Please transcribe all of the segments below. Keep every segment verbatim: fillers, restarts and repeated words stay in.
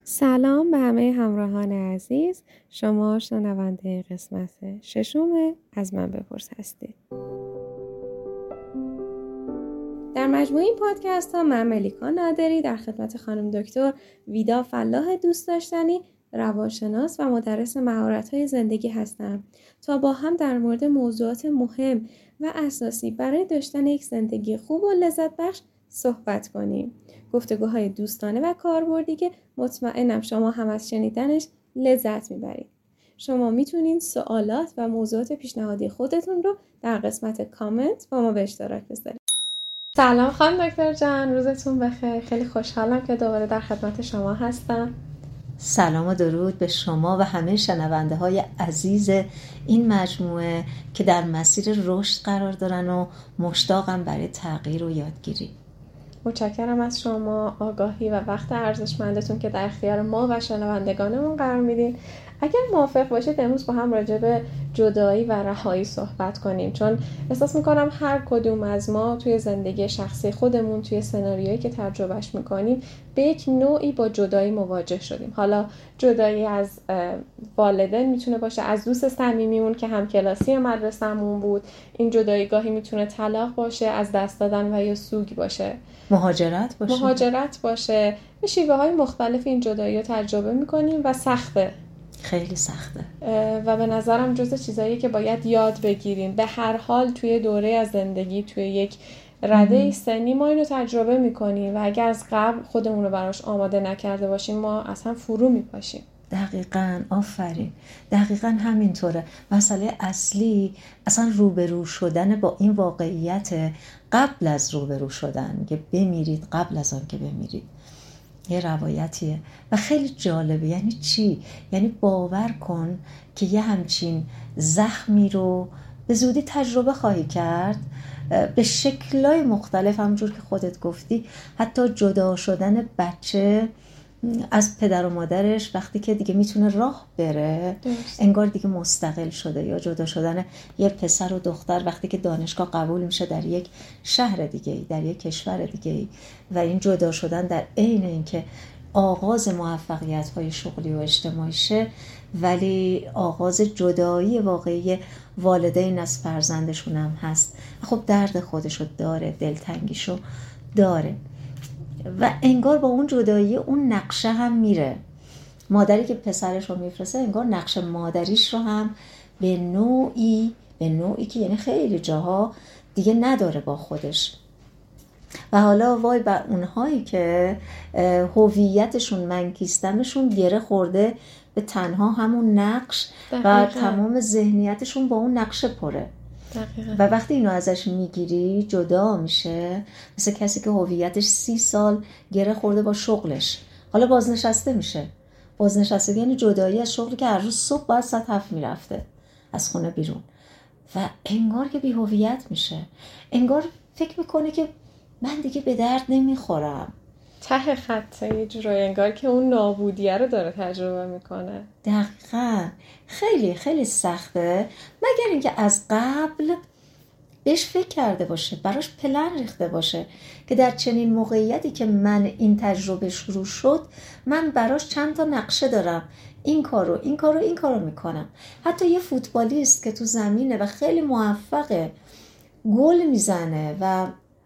سلام به همه همراهان عزیز. شما شنونده قسمت ششم از من بپرس هستید. در مجموع این پادکست ها من ملیکا نادری در خدمت خانم دکتر ویدا فلاح دوست داشتنی، روانشناس و مدرس مهارت‌های زندگی هستم تا با هم در مورد موضوعات مهم و اساسی برای داشتن یک زندگی خوب و لذت بخش صحبت کنیم. گفتگوهای دوستانه و کاربردی که مطمئنم شما هم از شنیدنش لذت میبرید. شما میتونین سوالات و موضوعات پیشنهادی خودتون رو در قسمت کامنت با ما به اشتراک بذارید. سلام خانم دکتر جان، روزتون بخیر. خیلی خوشحالم که دوباره در خدمت شما هستم. سلام و درود به شما و همه شنونده های عزیز این مجموعه که در مسیر رشد قرار دارن و مشتاقم برای تغییر و یادگیری. متشکرم از شما، آگاهی و وقت ارزشمندتون که در اختیار ما و شنوندگانمون قرار میدین. اگر موافق باشید امروز با هم راجع به جدایی و رهایی صحبت کنیم، چون احساس میکنم هر کدوم از ما توی زندگی شخصی خودمون توی سناریویی که تجربهش میکنیم به یک نوعی با جدایی مواجه شدیم. حالا جدایی از والدین میتونه باشه، از دوست صمیمیمون که هم کلاسی مدرسه‌مون بود. این جدایی گاهی میتونه طلاق باشه، از دست دادن و یا سوگ باشه، مهاجرت باشه مهاجرت باشه. به شیوه های مختلف این جدایی رو تجربه میکنیم و سخته، خیلی سخته و به نظرم جزء چیزاییه که باید یاد بگیریم. به هر حال توی دوره از زندگی، توی یک رده سنی ما اینو تجربه میکنیم و اگر از قبل خودمون رو براش آماده نکرده باشیم ما اصلا فرو میپاشیم. دقیقاً، آفرین، دقیقاً همینطوره. مسئله اصلی اصلا روبرو شدن با این واقعیت قبل از روبرو شدن، که بمیرید قبل از آن که بمیرید. یه روایتیه و خیلی جالبه. یعنی چی؟ یعنی باور کن که یه همچین زخمی رو به زودی تجربه خواهی کرد به شکل‌های مختلف، همونجور که خودت گفتی. حتی جدا شدن بچه از پدر و مادرش وقتی که دیگه میتونه راه بره، درست. انگار دیگه مستقل شده. یا جدا شدن یه پسر و دختر وقتی که دانشگاه قبول میشه در یک شهر دیگه، در یک کشور دیگه، و این جدا شدن در عین اینکه آغاز موفقیت‌های شغلی و اجتماعی شه، ولی آغاز جدایی واقعی والدین از فرزندشون هم هست. خب درد خودشو داره، دلتنگیشو داره و انگار با اون جدایی اون نقشه هم میره. مادری که پسرش رو میفرسته انگار نقش مادریش رو هم به نوعی به نوعی که یعنی خیلی جاها دیگه نداره با خودش. و حالا وای بر اونهایی که هویتشون، منکیستمشون گره خورده به تنها همون نقش و تمام ذهنیتشون با اون نقشه پره. دقیقا. و وقتی اینو ازش میگیری جدا میشه، مثل کسی که هویتش سی سال گره خورده با شغلش، حالا بازنشسته میشه. بازنشسته یعنی جدایی از شغلی که هر روز صبح باید ساعت هفت میرفته از خونه بیرون و انگار که بی هویت میشه. انگار فکر میکنه که من دیگه به درد نمیخورم. ته خط یه جورایی انگار که اون نابودیه رو داره تجربه میکنه. دقیقاً. خیلی خیلی سخته، مگر اینکه از قبل بهش فکر کرده باشه، براش پلن ریخته باشه که در چنین موقعیتی که من این تجربه شروع شد، من براش چند تا نقشه دارم، این کارو این کارو این کارو میکنم. حتی یه فوتبالیست که تو زمینه و خیلی موفقه، گل میزنه و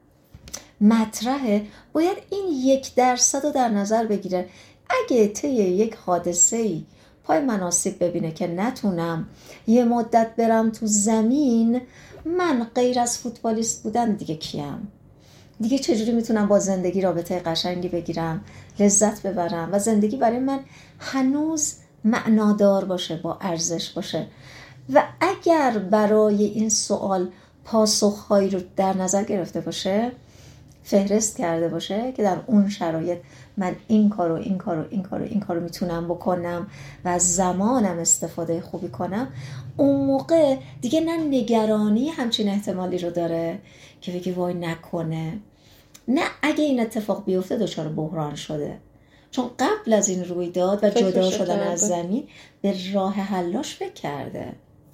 مطرحه، باید این یک درصد رو در نظر بگیره. اگه طی یک حادثه‌ای پای مناسب ببینه که نتونم یه مدت برم تو زمین، من غیر از فوتبالیست بودن دیگه کیم؟ دیگه چجوری میتونم با زندگی رابطه قشنگی بگیرم، لذت ببرم و زندگی برای من هنوز معنادار باشه، با ارزش باشه؟ و اگر برای این سوال پاسخهایی رو در نظر گرفته باشه، فهرست کرده باشه که در اون شرایط من این کارو این کارو این کارو این کارو میتونم بکنم و از زمانم استفاده خوبی کنم، اون موقع دیگه نه نگرانی همچین احتمالی رو داره که بگی وای نکنه، نه اگه این اتفاق بیفته دچار بحران شده، چون قبل از این رویداد و جدا شدن از زمین به راه حلاش فکر کرده.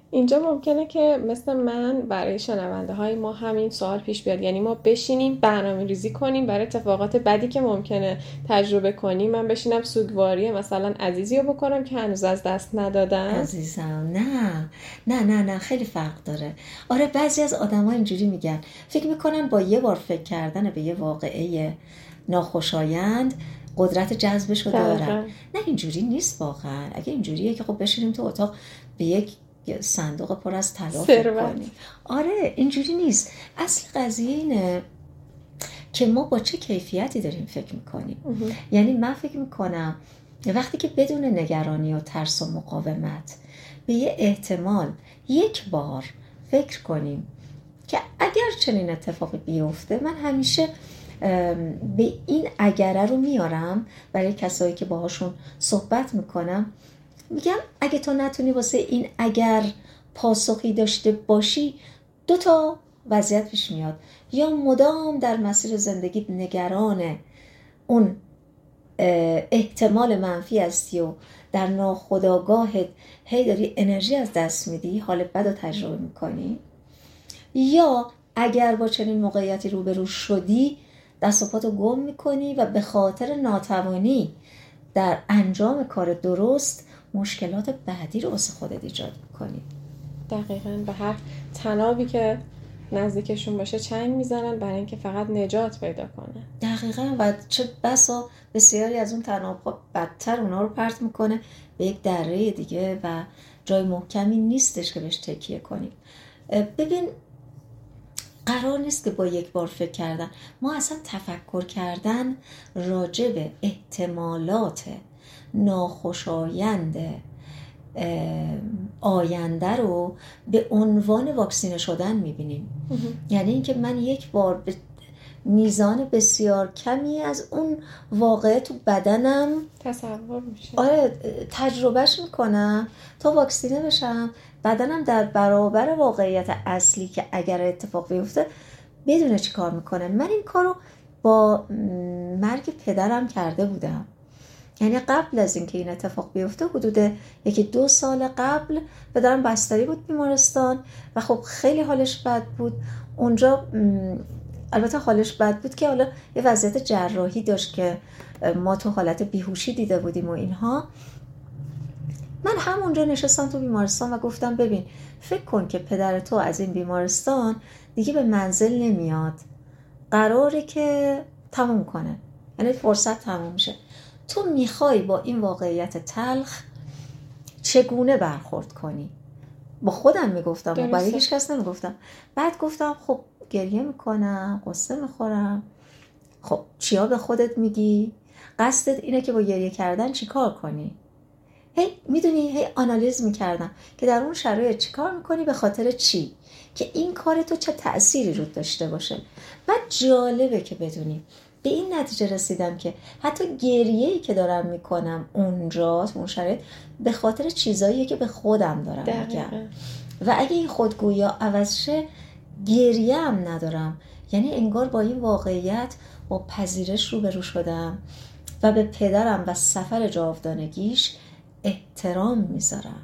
اینجا ممکنه که مثل من برای شنونده های ما همین سوال پیش بیاد، یعنی ما بشینیم برنامه ریزی کنیم برای اتفاقات بدی که ممکنه تجربه کنیم. من بشینم سوگواری مثلا عزیزی رو بکنم که هنوز از دست ندادن. عزیزم نه نه نه نه خیلی فرق داره. آره بعضی از آدم ها اینجوری میگن، فکر میکنن با یه بار فکر کردن به یه واقعه ناخوشایند قدرت جذبش رو دارن. نه اینجوری نیست واقعا. اگه اینجوریه که خب بشینیم تو اتاق به یک صندوق پر از طلا فکر کنیم. آره اینجوری نیست. اصل قضیه اینه که ما با چه کیفیتی داریم فکر میکنیم. یعنی من فکر میکنم وقتی که بدون نگرانی و ترس و مقاومت به یه احتمال یک بار فکر کنیم که اگر چنین اتفاقی بیفته، من همیشه به این اگره رو میارم برای کسایی که باهاشون صحبت میکنم، میگم اگه تو نتونی واسه این اگر پاسخی داشته باشی، دو تا وضعیت پیش میاد. یا مدام در مسیر زندگیت نگران اون احتمال منفی هستی و در ناخودآگاهت هی داری انرژی از دست میدی، حال بد رو تجربه میکنی. یا اگر با چنین موقعیتی روبرو شدی، دست و پاتو گم میکنی و به خاطر ناتوانی در انجام کار درست مشکلات بعدی رو واسه خودت ایجاد میکنی. دقیقاً به هر تنابی که نزدیکشون باشه چنگ میزنن برای اینکه فقط نجات پیدا کنه. دقیقاً. و چه بسا بسیاری از اون تناب‌ها بدتر اونا رو پرت میکنه به یک دره دیگه و جای محکمی نیستش که بهش تکیه کنیم. ببین قرار نیست که با یک بار فکر کردن، ما اصلا تفکر کردن راجع به احتمالات ناخوشایند آینده رو به عنوان واکسینه شدن میبینیم. یعنی اینکه من یک بار به میزان بسیار کمی از اون واقعه تو بدنم تصور میشه، آره تجربهش میکنم تا واکسینه بشم. بدنم در برابر واقعیت اصلی که اگر اتفاق بیفته بدونه چی کار میکنه. من این کارو با مرگ پدرم کرده بودم. یعنی قبل از اینکه این اتفاق بیفته حدود یکی دو سال قبل پدرم بستری بود بیمارستان و خب خیلی حالش بد بود اونجا. البته حالش بد بود که حالا یه وضعیت جراحی داشت که ما تو حالت بیهوشی دیده بودیم و اینها. من همونجا نشستم تو بیمارستان و گفتم ببین فکر کن که پدر تو از این بیمارستان دیگه به منزل نمیاد، قراره که تموم کنه، یعنی فرصت تموم میشه. تو میخوای با این واقعیت تلخ چگونه برخورد کنی؟ با خودم میگفتم و برای هیچ کس نمیگفتم. بعد گفتم خب گریه میکنم، قصه میخورم. خب چیا به خودت میگی؟ قصدت اینه که با گریه کردن چی کار کنی؟ هی میدونی هی آنالیز میکردم که در اون شرایط چی کار میکنی، به خاطر چی، که این کار تو چه تأثیری رود داشته باشه. و جالبه که بدونی به این نتیجه رسیدم که حتی گریه‌ای که دارم میکنم اونجا تو اون شرایط به خاطر چیزاییه که به خودم دارم میگم. و اگه این خودگویی عوض شه گریه هم ندارم. یعنی انگار با این واقعیت با پذیرش روبرو شدم و به پدرم و سفر جاودانگیش احترام میذارم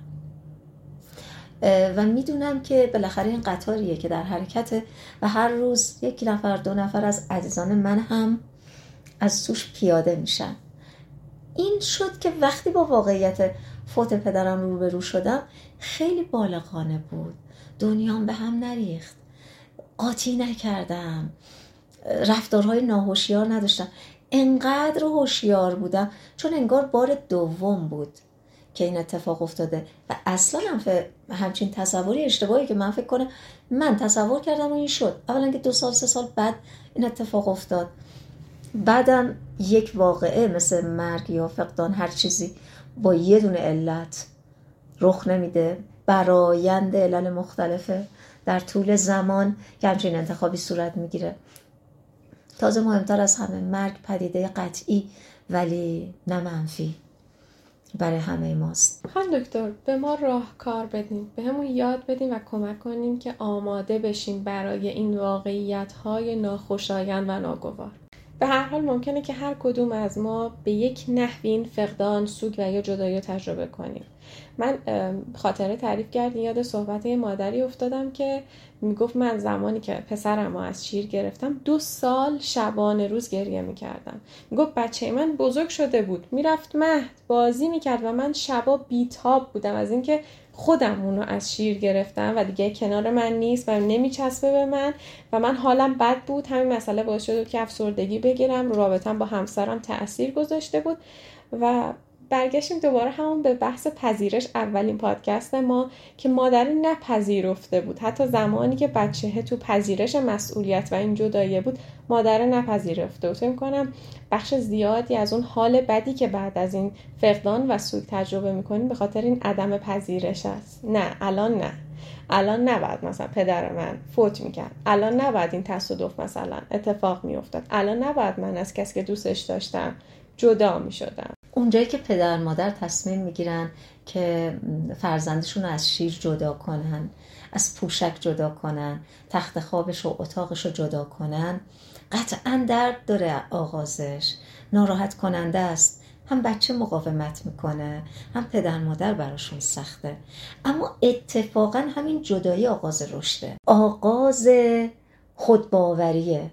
و میدونم که بالاخره این قطاریه که در حرکته و هر روز یک نفر دو نفر از عزیزان من هم از توش پیاده میشن. این شد که وقتی با واقعیت فوت پدرم روبرو شدم خیلی بالغانه بود. دنیام به هم نریخت، قاطی نکردم، رفتارهای ناهوشیار نداشتم. انقدر هوشیار بودم چون انگار بار دوم بود که این اتفاق افتاده و اصلا هم همچین تصوری اشتباهی که من فکر کنم من تصور کردم و این شد. اولا که دو سال سه سال بعد این اتفاق افتاد، بعدم یک واقعه مثل مرگ یا فقدان هر چیزی با یه دونه علت رخ نمیده، برآیند علل مختلفه در طول زمان که همچین انتخابی صورت میگیره. تازه مهمتر از همه مرگ پدیده قطعی ولی نه منفی برای همه ماست. خانم دکتر به ما راهکار بدین، به همون یاد بدین و کمک کنین که آماده بشیم برای این واقعیت‌های ناخوشایند و ناگوار. به هر حال ممکنه که هر کدوم از ما به یک نحوی این فقدان، سوگ و یا جدایی تجربه کنیم. من خاطره تعریف کردی، یاد صحبت مادری افتادم که میگفت من زمانی که پسرمو از شیر گرفتم دو سال شبانه روز گریه میکردم. میگفت بچه من بزرگ شده بود، میرفت مهد بازی میکرد و من شبا بیتاب بودم از اینکه خودم اونو از شیر گرفتم و دیگه کنار من نیست و نمیچسبه به من و من حالم بد بود. همین مسئله باعث شد که افسردگی بگیرم، رابطم با همسرم تأثیر گذاشته بود. و برگشتیم دوباره همون به بحث پذیرش، اولین پادکست ما، که مادری نپذیرفته بود. حتی زمانی که بچه تو پذیرش مسئولیت و این جدایی بود، مادر نپذیرفته بود. فکر می‌کنم بخش زیادی از اون حال بدی که بعد از این فقدان و سوگ تجربه می‌کنیم به خاطر این عدم پذیرش است. نه الان نه الان نباید مثلا پدر من فوت میکرد، الان نباید این تصادف مثلا اتفاق میافتاد، الان نباید من از کسی که دوستش داشتم جدا میشدم. اونجایی که پدر مادر تصمیم میگیرن که فرزندشون رو از شیر جدا کنن، از پوشک جدا کنن، تخت خوابش و اتاقش رو جدا کنن، قطعا درد داره آغازش، ناراحت کننده است. هم بچه مقاومت میکنه، هم پدر مادر براشون سخته. اما اتفاقا همین جدایی آغاز رشده، آغاز خودباوریه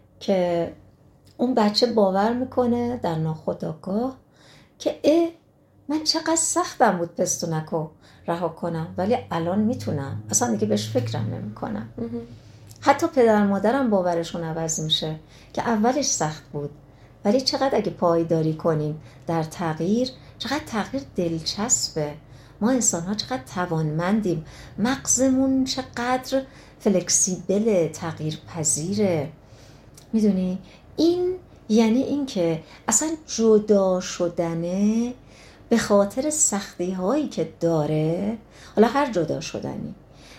که اون بچه باور میکنه در ناخودآگاه که اه من چقدر سختم بود پستونکو رها کنم، ولی الان میتونم، اصلا دیگه بهش فکرم نمی کنم. حتی پدر مادرم باورشون عوض میشه که اولش سخت بود، ولی چقدر اگه پایداری کنیم در تغییر، چقدر تغییر دلچسبه. ما انسان ها چقدر توانمندیم، مغزمون چقدر فلکسیبل، تغییر پذیره. میدونی این یعنی این که اصلا جدا شدنه به خاطر سختی هایی که داره، حالا هر جدا شدنی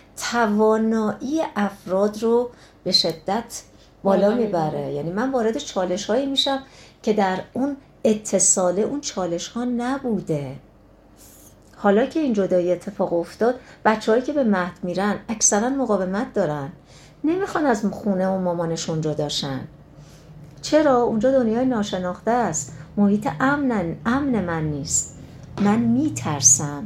توانایی افراد رو به شدت بالا میبره. یعنی من وارد چالش هایی میشم که در اون اتصاله اون چالش ها نبوده. حالا که این جدایی اتفاق افتاد، بچه هایی که به مهد میرن اکثرا مقاومت دارن، نمیخوان از خونه و مامانشون جداشن. چرا؟ اونجا دنیای ناشناخته است، محیط امن امن من نیست، من میترسم.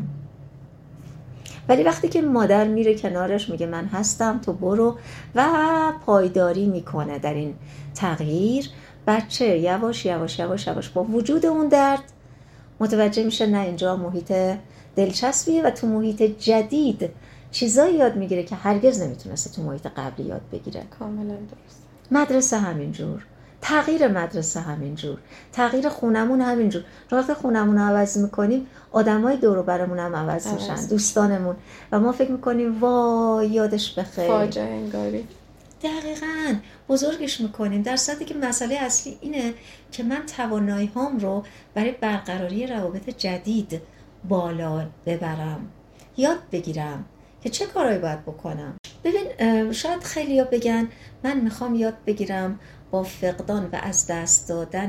ولی وقتی که مادر میره کنارش میگه من هستم تو برو و پایداری میکنه در این تغییر، بچه یواش یواش یواش یواش با وجود اون درد متوجه میشه نه اینجا محیط دلچسبیه و تو محیط جدید چیزایی یاد میگیره که هرگز نمیتونسته تو محیط قبلی یاد بگیره. کاملا درست. مدرسه همینجور، تغییر مدرسه همینجور، تغییر خونمون همینجور. وقتی خونمون رو عوض میکنیم، آدمای دور و برمون هم عوض میشن، دوستانمون، و ما فکر میکنیم وای یادش بخیر، فاجعه انگاری. دقیقاً بزرگش میکنیم، در صورتی که مسئله اصلی اینه که من توانایی هام رو برای برقراری روابط جدید بالا ببرم، یاد بگیرم که چه کارهایی باید بکنم. ببین شاید خیلی ها بگن من میخوام یاد بگیرم با فقدان و از دست دادن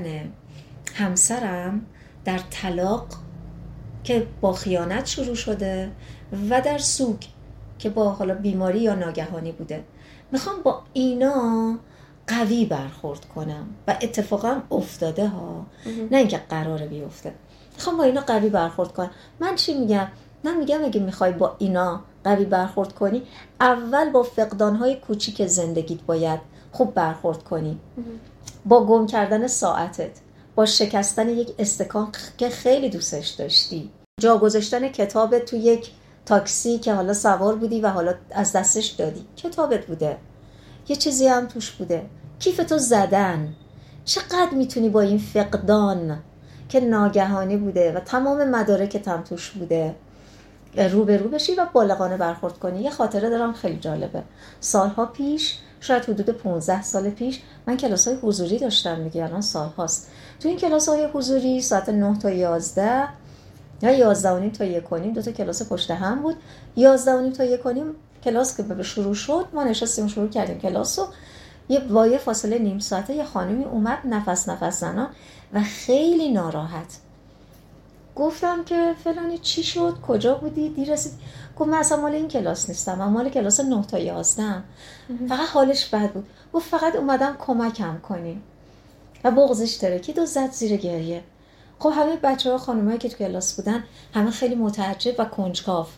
همسرم در طلاق که با خیانت شروع شده و در سوگ که با حالا بیماری یا ناگهانی بوده، میخوام با اینا قوی برخورد کنم و اتفاقا افتاده ها، نه اینکه قراره بیفته. میخوام با اینا قوی برخورد کنم. من چی میگم؟ من میگم اگه میخوای با اینا قوی برخورد کنی، اول با فقدانهای کوچیک زندگیت باید خوب برخورد کنی. با گم کردن ساعتت، با شکستن یک استکان که خیلی دوستش داشتی، جا گذاشتن کتابت تو یک تاکسی که حالا سوار بودی و حالا از دستش دادی، کتابت بوده، یه چیزی هم توش بوده، کیفتو زدن. چقدر میتونی با این فقدان که ناگهانی بوده و تمام مدارکت هم توش بوده رو به رو بشی و بالغانه برخورد کنی. یه خاطره دارم خیلی جالبه. سالها پیش، شاید حدود پانزده سال پیش، من کلاس‌های حضوری داشتم دیگه، الان سال هاست. تو این کلاس‌های حضوری ساعت نه تا یازده یا یازده و نیم تا یک و نیم، دو تا کلاس پشت هم بود. یازده و نیم تا یک و نیم کلاس که به شروع شد، ما نشستیم شروع کردیم کلاسو. یه وایه فاصله نیم ساعته یه خانمی اومد نفس نفس زنان و خیلی ناراحت. گفتم که فلانی چی شد؟ کجا بودی؟ دیر رسید؟ گفت من اصلا مال این کلاس نیستم، من مال کلاس نه تا یازده. فقط حالش بد بود. گفت فقط اومدم کمکم کنی. و بغضش ترکید و زد زیر گریه. خب همه بچه‌ها خانمایی که تو کلاس بودن همه خیلی متعجب و کنجکاو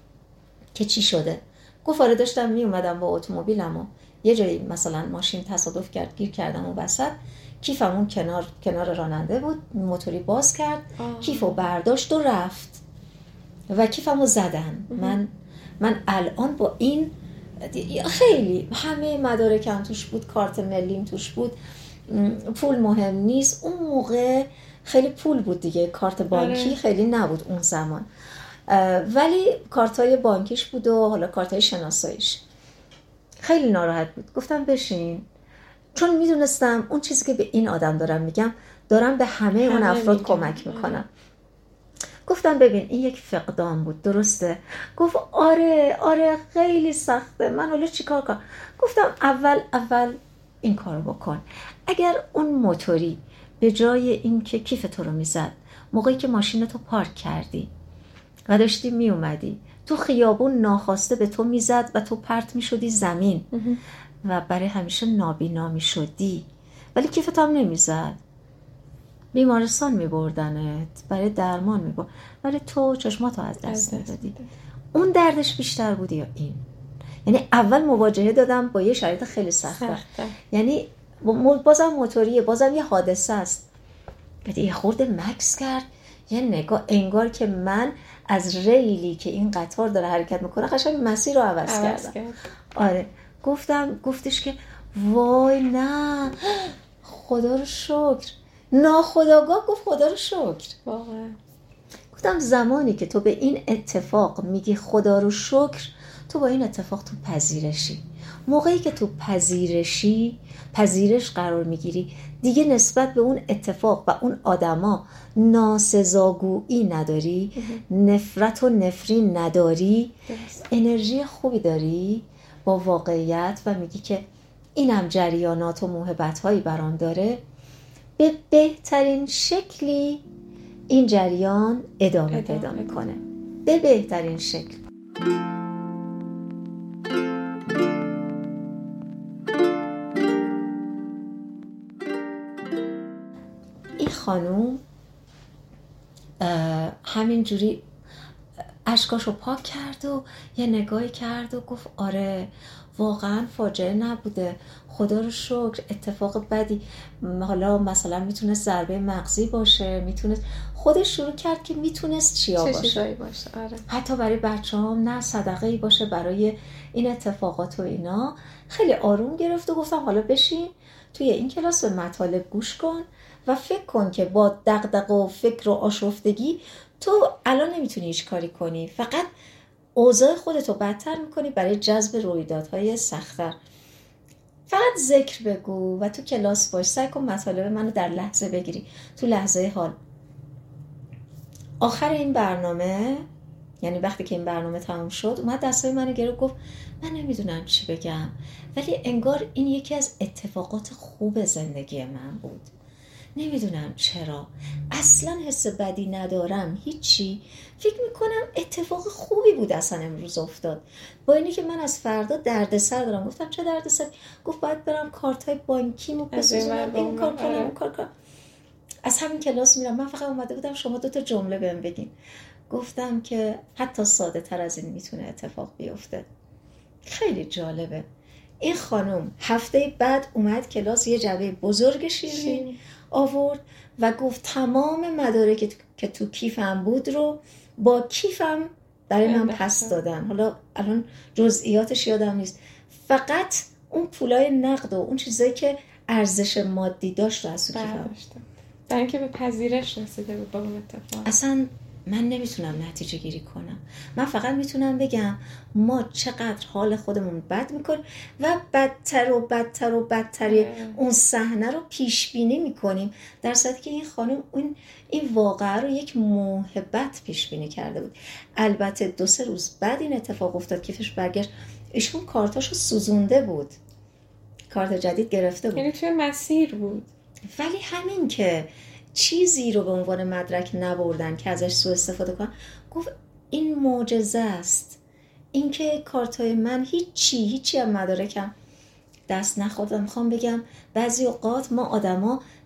که چی شده. گفت آره داشتم می اومدم با اتومبیلم و یه جایی مثلا ماشین تصادف کرد، گیر کردم اون وسط، کیفم اون کنار کنار راننده بود، موتوری باز کرد، کیفو برداشت و رفت و کیفمو زدن. من من الان با این خیلی همه مدارکم توش بود، کارت ملیم توش بود، پول مهم نیست. اون موقع خیلی پول بود دیگه، کارت بانکی خیلی نبود اون زمان، ولی کارتای بانکیش بود و حالا کارتای شناساییش. خیلی ناراحت بود. گفتم بشین، چون میدونستم اون چیزی که به این آدم دارم میگم دارم به همه اون افراد کمک میکنم. گفتم ببین این یک فقدان بود، درسته؟ گفت آره آره خیلی سخته، من حالا چیکار کنم؟ گفتم اول اول این کارو بکن. اگر اون موتوری به جای این که کیف تو رو میزد موقعی که ماشینتو پارک کردی و داشتی می اومدی تو خیابون، ناخواسته به تو میزد و تو پرت میشدی زمین و برای همیشه نابینا میشدی، ولی کیفت هم نمیزد، بیمارستان میبردنت، برای درمان میبرد، ولی تو چشماتو از دست میدادی. اون دردش بیشتر بود یا این؟ یعنی اول مواجهه دادم با یه شرایط خیلی سخته, سخته. یعنی بازم موتوریه، بازم یه حادثه است. بعد یه خورده مکس کرد، یه نگاه انگار که من از ریلی که این قطار داره حرکت میکنه قشنگ مسیر رو عوض, عوض کردم کرد. آره گفتم، گفتش که وای نه خدا رو شکر، ناخودآگاه گفت خدا رو شکر. واقعا گفتم زمانی که تو به این اتفاق میگی خدا رو شکر، تو با این اتفاق تو پذیرشی. موقعی که تو پذیرشی، پذیرش قرار میگیری، دیگه نسبت به اون اتفاق و اون آدما ناسزاگویی نداری، نفرت و نفرین نداری، انرژی خوبی داری با واقعیت و میگی که اینم جریانات و موهبت‌هایی برام داره، به بهترین شکلی این جریان ادامه پیدا میکنه، به بهترین شکل. این خانوم همینجوری اشکاشو پاک کرد و یه نگاهی کرد و گفت آره واقعا فاجعه نبوده، خدا رو شکر، اتفاق بدی، حالا مثلا میتونست ضربه مغزی باشه، میتونست، خودش شروع کرد که میتونست چیا باشه، چه چیزایی باشه، آره. حتی برای بچه‌هام نه صدقه‌ای باشه برای این اتفاقات و اینا. خیلی آروم گرفت و گفتم حالا بشین توی این کلاس به مطالب گوش کن و فکر کن که با دغدغه و فکر و آشفتگی تو الان نمیتونی هیچ کاری کنی، فقط اوضاع خودتو بدتر میکنی برای جذب رویدادهای سخت‌تر. فقط ذکر بگو و تو کلاس باش، سعی کن مطالب منو در لحظه بگیری، تو لحظه حال. آخر این برنامه، یعنی وقتی که این برنامه تموم شد، اومد دستای منو گرفت گفت من نمیدونم چی بگم، ولی انگار این یکی از اتفاقات خوب زندگی من بود، نمیدونم چرا، اصلا حس بدی ندارم، هیچی، فکر میکنم اتفاق خوبی بود اصلا امروز افتاد، با اینی که من از فردا دردسر دارم. گفتم چه دردسر؟ گفت باید برم کارتای بانکیمو بسازم، این کار کنم، اون کار کنم. از همین کلاس میرم. من فقط اومده بودم شما دو تا جمله بهم بگین. گفتم که حتی ساده تر از این میتونه اتفاق بیفته. خیلی جالبه. این خانم هفته بعد اومد کلاس، یه جعبه بزرگ شیرین آورد و گفت تمام مدارک که تو کیفم بود رو با کیفم برای من پس دادن. حالا الان جزئیاتش یادم نیست، فقط اون پولای نقد و اون چیزایی که ارزش مادی داشت رو از تو کیفم داشتم. در اینکه به پذیرش رسیده بود با اون اتفاق. اصلا من نمیتونم نتیجه گیری کنم، من فقط میتونم بگم ما چقدر حال خودمون بد میکنیم و بدتر و بدتر و بدتری اون صحنه رو پیش بینی میکنیم، در صورتی که این خانم این این واقعه رو یک موهبت پیش بینی کرده بود. البته دو سه روز بعد این اتفاق افتاد، کیفش برگشت، ایشون کارتاشو سوزونده بود، کارت جدید گرفته بود، یعنی توی مسیر بود، ولی همین که چیزی رو به عنوان مدرک نبردن که ازش سوء استفاده کنن. گفت این معجزه است، این که کارتای من هیچی هیچی از مدارکم دست نخورد. میخوام بگم بعضی اوقات ما آدما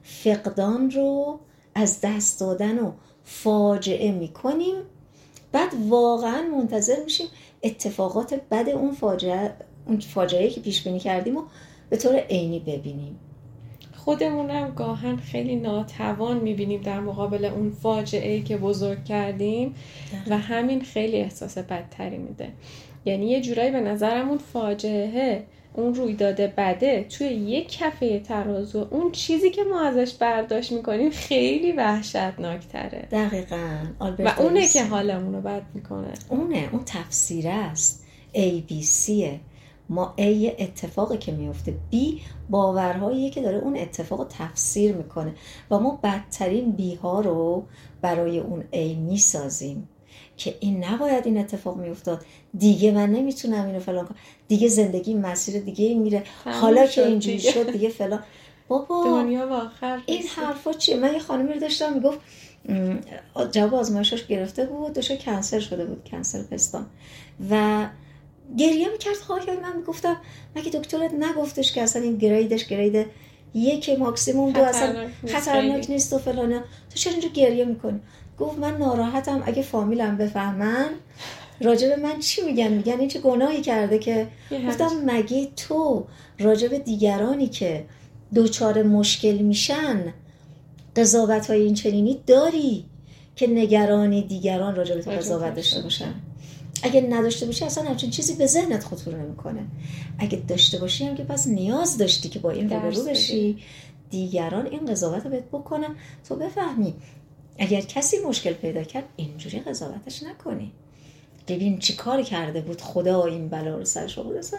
فقدان رو از دست دادن و فاجعه میکنیم، بعد واقعا منتظر میشیم اتفاقات بد اون فاجعه اون فاجعه‌ای که پیش بینی کردیم و به طور عینی ببینیم. خودمونم گاهن خیلی ناتوان میبینیم در مقابل اون فاجعه‌ای که بزرگ کردیم و همین خیلی احساس بدتری میده. یعنی یه جورایی به نظرم اون فاجعه، اون رویداد بده توی یک کفه ترازو، اون چیزی که ما ازش برداشت میکنیم خیلی وحشتناکتره. دقیقاً. و اونه که حالمون رو بد میکنه. اونه، اون تفسیره است. A B Cه. ما A اتفاقی که میفته، B باورهاییه که داره اون اتفاق رو تفسیر میکنه و ما بدترین B ها رو برای اون A میسازیم که این نباید این اتفاق میافتاد، دیگه من نمیتونم اینو فلان کنم، دیگه زندگی مسیر دیگه این میره، حالا که اینجوری شد دیگه فلان. بابا دنیا با آخر این حرفا چیه؟ من یه خانمی رو داشتم میگفت جواب آزمایشش گرفته بود، داشته کنسر شده بود، کنسر پستان، و گریه میکرد. های من میگفتم مگه دکترت نگفتش که اصلا این گریدش گرید یک ماکسیموم دو اصلا خطرناک نیست و فلانه، تو چرا اینجا گریه میکنی؟ گفت من ناراحتم اگه فامیلم بفهمن راجب من چی میگن، میگن این چه گناهی کرده که. گفتم مگه تو راجب دیگرانی که دوچار مشکل میشن قضاوت های این چنینی داری که نگرانی دیگران راجب تو قضاوت داشته باشن؟ اگه نداشته باشی اصلا همچین چیزی به ذهنت خطور نمیکنه. اگه داشته باشی هم که پس نیاز داشتی که با این روبرو بشی، دیگران این قضاوت رو بهت بکنن تو بفهمی. اگر کسی مشکل پیدا کرد اینجوری قضاوتش نکنی، ببین چی کار کرده بود خدا این بلا رو سرش آورد، اصلا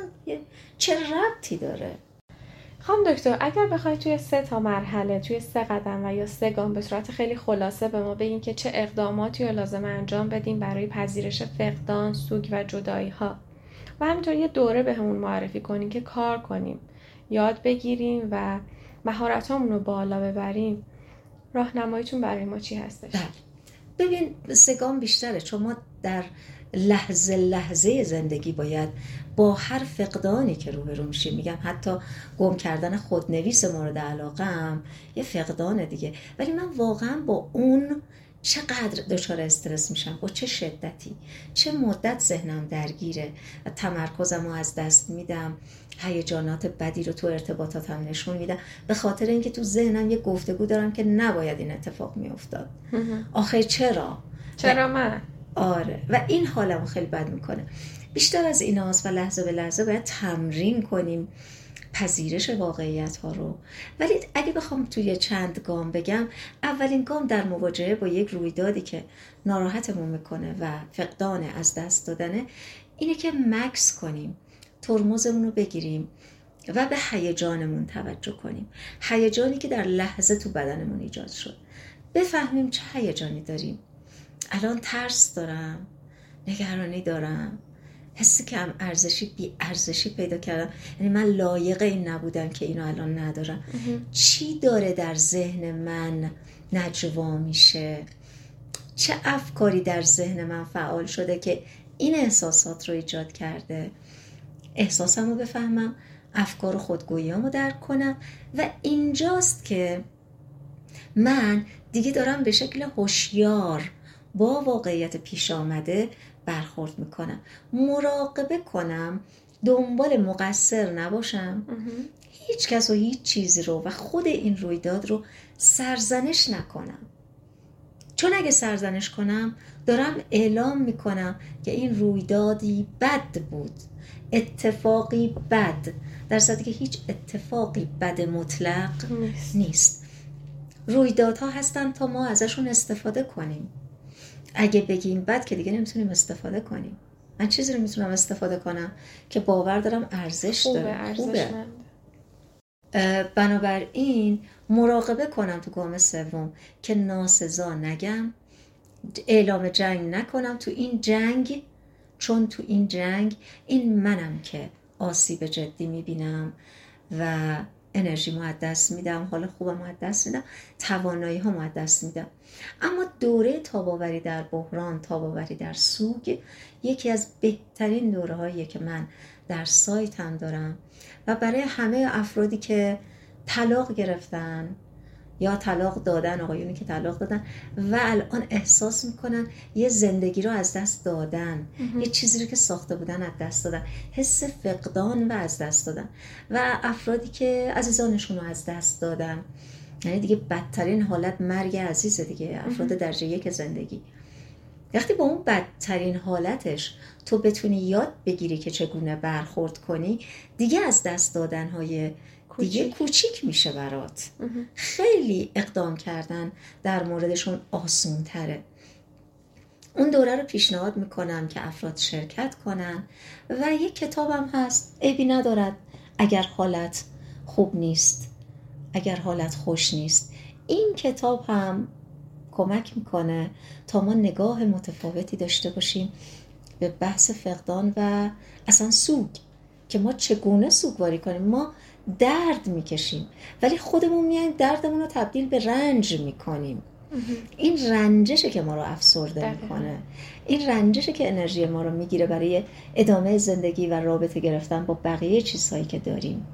چه ربطی داره؟ خانم دکتر اگر بخوای توی سه تا مرحله، توی سه قدم و یا سه گام به صورت خیلی خلاصه به ما بگین که چه اقداماتی رو لازم انجام بدیم برای پذیرش فقدان، سوگ و جدایی ها، و همینطور یه دوره به همون معرفی کنیم که کار کنیم، یاد بگیریم و مهارتامون رو بالا ببریم، راهنماییتون برای ما چی هستش؟ ببین سه گام بیشتره، چون ما در لحظه لحظه زندگی باید با هر فقدانی که روبرو میشیم، میگم حتی گم کردن خودنویس مورد علاقه‌ام یه فقدان دیگه، ولی من واقعا با اون چقدر دچار استرس میشم، با چه شدتی، چه مدت ذهنم درگیره و تمرکزم رو از دست میدم، هیجانات بدی رو تو ارتباطاتم نشون میدم به خاطر اینکه تو ذهنم یه گفتگو دارم که نباید این اتفاق میافتاد. آخه چرا؟ چرا من؟ آره، و این حالمو خیلی بد میکنه. بیشتر از این هاست و لحظه به لحظه باید تمرین کنیم پذیرش واقعیت ها رو. ولی اگه بخوام توی چند گام بگم، اولین گام در مواجهه با یک رویدادی که ناراحتمون میکنه و فقدان از دست دادنه، اینه که مکس کنیم، ترمزمون رو بگیریم و به هیجانمون توجه کنیم، هیجانی که در لحظه تو بدنمون ایجاد شد. بفهمیم چه هیجانی داریم. الان ترس دارم، نگرانی دارم، حسی که هم ارزشی بی ارزشی پیدا کردم، یعنی من لایق این نبودم که اینو الان ندارم. چی داره در ذهن من نجوا میشه؟ چه افکاری در ذهن من فعال شده که این احساسات رو ایجاد کرده؟ احساسم رو بفهمم، افکار و خودگویی‌ام رو درک کنم و اینجاست که من دیگه دارم به شکل هوشیار با واقعیت پیش آمده برخورد میکنم. مراقبه کنم، دنبال مقصر نباشم، هیچ کس و هیچ چیزی رو و خود این رویداد رو سرزنش نکنم، چون اگه سرزنش کنم دارم اعلام میکنم که این رویدادی بد بود، اتفاقی بد، در صورتی که هیچ اتفاقی بد مطلق نیست, نیست. رویدادها هستن تا ما ازشون استفاده کنیم. اگه بگیم بد که دیگه نمیتونیم استفاده کنیم. من چیزی رو میتونم استفاده کنم که باور دارم ارزش داره، خوبه. بنابراین مراقبه کنم تو گام سوم که ناسزا نگم، اعلام جنگ نکنم تو این جنگ، چون تو این جنگ این منم که آسیب جدی میبینم و انرژی ما از دست میدم، حال خوبم از دست میدم، توانایی ها از دست میدم. اما دوره تاباوری در بحران، تاباوری در سوگ، یکی از بهترین دوره هاییه که من در سایتم دارم و برای همه افرادی که طلاق گرفتن یا طلاق دادن، آقایونی که طلاق دادن و الان احساس میکنن یه زندگی رو از دست دادن، یه چیزی رو که ساخته بودن از دست دادن، حس فقدان و از دست دادن. و افرادی که عزیزانشون رو از دست دادن، یعنی دیگه بدترین حالت مرگ عزیزه دیگه، افراد درجه یک زندگی. وقتی با اون بدترین حالتش تو بتونی یاد بگیری که چگونه برخورد کنی، دیگه از دست دادنهای دیگه کوچیک میشه برات. خیلی اقدام کردن در موردشون آسون تره. اون دوره رو پیشنهاد میکنم که افراد شرکت کنن و یک کتابم هست، عیبی ندارد اگر حالت خوب نیست، اگر حالت خوش نیست. این کتاب هم کمک میکنه تا ما نگاه متفاوتی داشته باشیم به بحث فقدان و اصلا سوگ، که ما چگونه سوگواری کنیم. ما درد میکشیم ولی خودمون میایم دردمون رو تبدیل به رنج میکنیم. این رنجشه که ما رو افسرده میکنه، این رنجشه که انرژی ما رو میگیره برای ادامه زندگی و رابطه گرفتن با بقیه چیزهایی که داریم.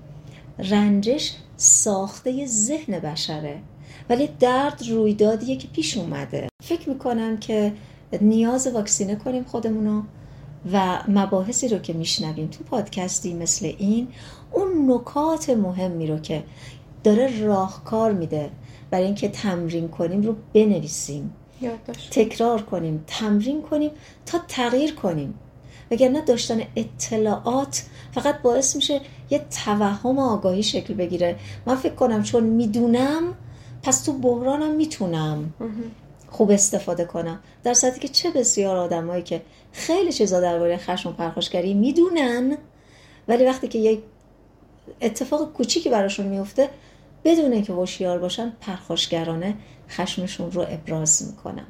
رنجش ساخته ذهن بشره ولی درد رویدادیه که پیش اومده. فکر میکنم که نیاز واکسینه کنیم خودمونو و مباحثی رو که میشنویم تو پادکستی مثل این، اون نکات مهمی رو که داره راهکار میده برای اینکه تمرین کنیم رو بنویسیم، تکرار کنیم، تمرین کنیم تا تغییر کنیم. وگرنه داشتن اطلاعات فقط باعث میشه یه توهم آگاهی شکل بگیره. من فکر کنم چون میدونم پس تو بحرانم میتونم خوب استفاده کنم، در صورتی که چه بسیار آدمایی که خیلی چیزا درباره خشم و پرخاشگری میدونن ولی وقتی که یک اتفاق کوچیکی براشون میفته بدون اینکه هوشیار باشن پرخاشگرانه خشمشون رو ابراز میکنن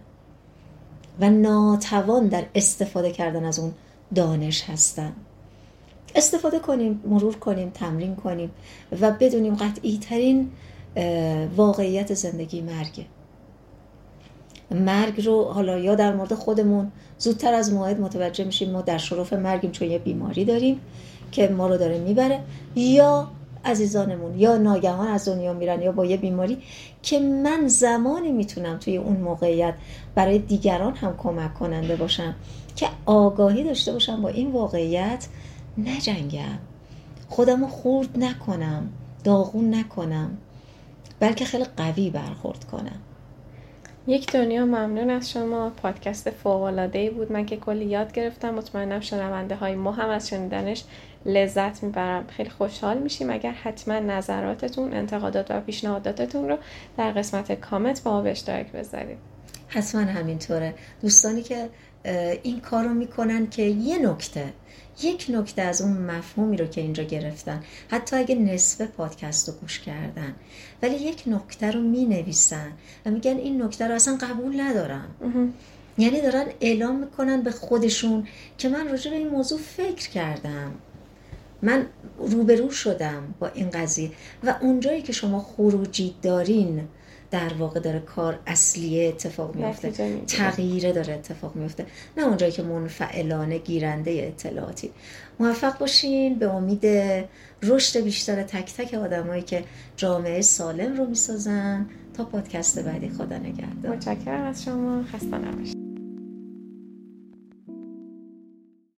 و ناتوان در استفاده کردن از اون دانش هستن. استفاده کنیم، مرور کنیم، تمرین کنیم و بدونیم قطعی ترین واقعیت زندگی مرگه. مرگ رو حالا یا در مورد خودمون زودتر از موعد متوجه میشیم ما در شرف مرگیم چون یه بیماری داریم که ما رو داره میبره، یا عزیزانمون یا ناگهان از دنیا میرن یا با یه بیماری که من زمانی میتونم توی اون موقعیت برای دیگران هم کمک کننده باشم که آگاهی داشته باشم با این واقعیت، نجنگم، خودمو خورد نکنم، داغون نکنم، بلکه خیلی قوی برخورد کنم. یک دنیا ممنون از شما. پادکست فوق‌العاده‌ای بود، من که کلی یاد گرفتم. مطمئنم شنونده های ما هم از شنیدنش لذت میبرم. خیلی خوشحال میشیم اگر حتما نظراتتون، انتقادات و پیشنهاداتتون رو در قسمت کامنت با ما به اشتراک بذارید. حتما همینطوره. دوستانی که این کار رو میکنن که یه نکته یک نکته از اون مفهومی رو که اینجا گرفتن، حتی اگه نصف پادکست رو گوش کردن ولی یک نکته رو می نویسن و میگن این نکته رو اصلا قبول ندارم، یعنی دارن اعلام میکنن به خودشون که من راجع به این موضوع فکر کردم، من روبرو شدم با این قضیه. و اونجایی که شما خروجی دارین در واقع داره کار اصلیه اتفاق میفته، تغییره داره اتفاق میفته، نه اونجایی که منفعلانه گیرنده اطلاعاتی. موفق باشین، به امید رشد بیشتر تک تک آدمایی که جامعه سالم رو میسازن. تا پادکست بعدی، خدا نگهدار. متشکرم از شما، خسته نباشید.